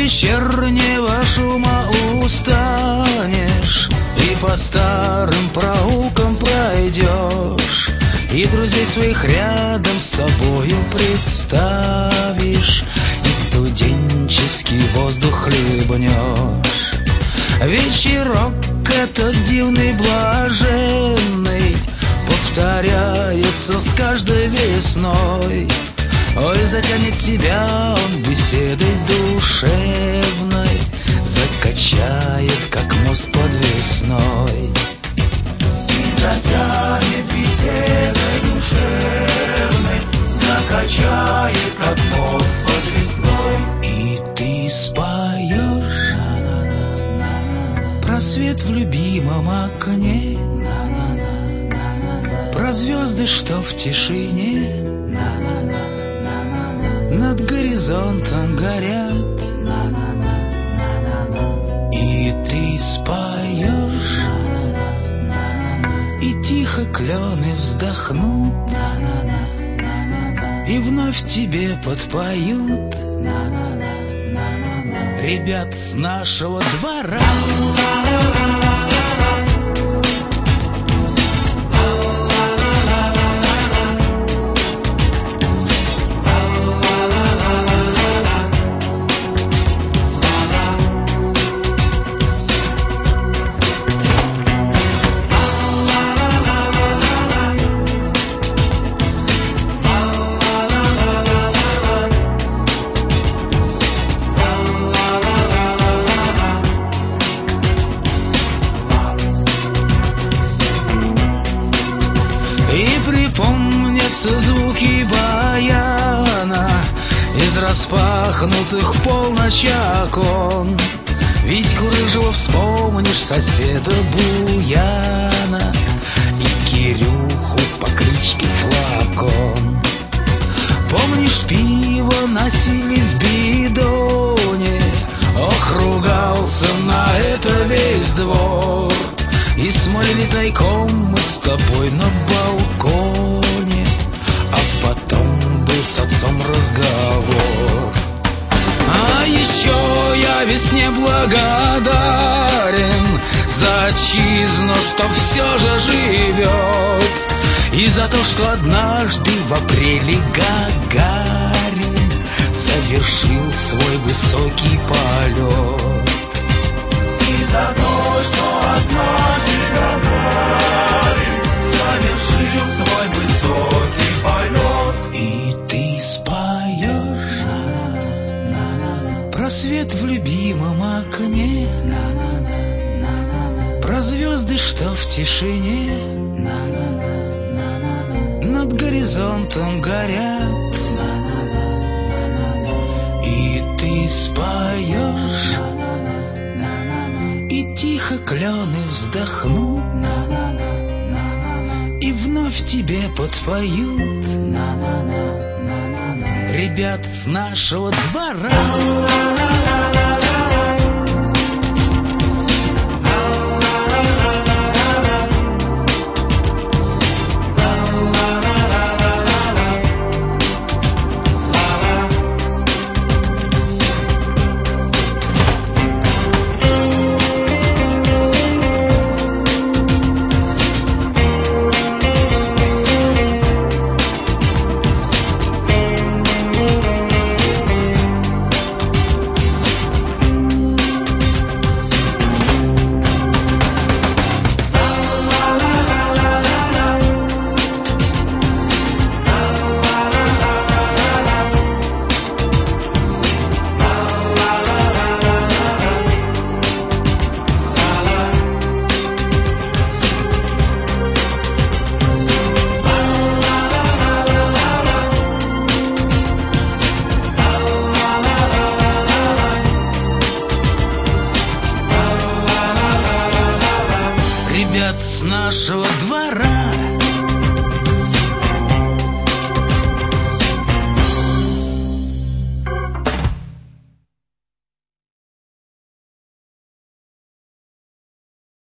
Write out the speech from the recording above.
вечернего шума устанешь и по старым проулкам пройдешь, и друзей своих рядом с собою представишь, и студенческий воздух хлебнешь. Вечерок этот дивный, блаженный повторяется с каждой весной. Ой, затянет тебя он беседой душевной, закачает, как мост подвесной. И затянет беседой душевной, закачает, как мост подвесной. И ты споешь про свет в любимом окне, про звезды, что в тишине над горизонтом горят. И ты споешь, и тихо клены вздохнут, и вновь тебе подпоют ребят с нашего двора. Припомнятся звуки баяна из распахнутых в полночь окон. Витьку рыжего вспомнишь, соседа Буяна и Кирюху по кличке Флакон. Помнишь, пиво носили в бидоне, ох, ругался на это весь двор. И смолили тайком мы с тобой на балконе, а потом был с отцом разговор. А еще я весне благодарен за отчизну, что все же живет, и за то, что однажды в апреле Гагарин совершил свой высокий полет. И за то, что однажды Гагарин совершил свой высокий полет. И ты споешь про свет в любимом окне, про звезды, что в тишине над горизонтом горят. И ты споешь, и тихо клены вздохнут, и вновь тебе подпоют ребят с нашего двора. С нашего двора.